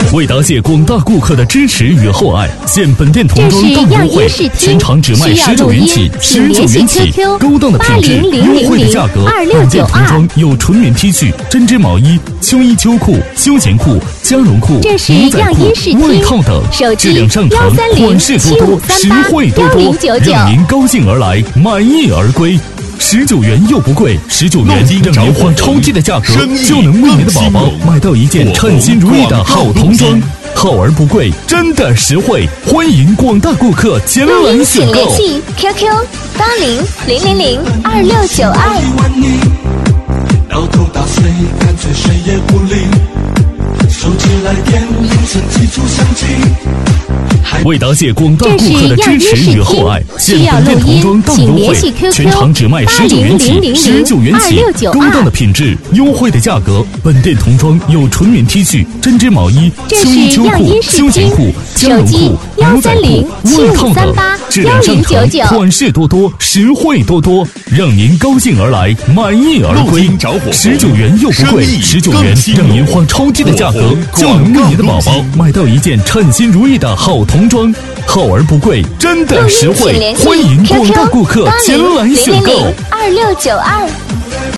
为答谢广大顾客的支持与厚爱，现本店童装大优惠，全场只卖19元起，19元起，高档的品质，优惠的价格。本店童装有纯棉 T 恤、针织毛衣、秋衣秋裤、休闲裤、加绒裤、牛仔裤、外套等，质量上乘，款式多多，实惠多多，让您高兴而来，满意而归。19元又不贵，19元让您花超低的价格就能为您的宝宝买到一件称心如意的好童装，好而不贵，真的实惠，欢迎广大顾客前来选购。 联系 QQ8000026922。 到头打碎，干脆谁也不理。手机来电，铃声记住响起。 为答谢广大顾客的支持与厚爱，现本店童装大优惠，全场只卖19元起，19元起，高档的品质，优惠的价格。本店童装有纯棉 T 恤、针织毛衣、秋衣秋裤、休闲裤、加绒裤、牛仔裤、外套等，质量上乘，款式多多，实惠多多，让您高兴而来，满意而归。19元又不贵，19元让您花超低的价格就能为您的宝宝买到一件称心如意的好童装，好而不贵，真的实惠，欢迎广大顾客前来选购。 2692。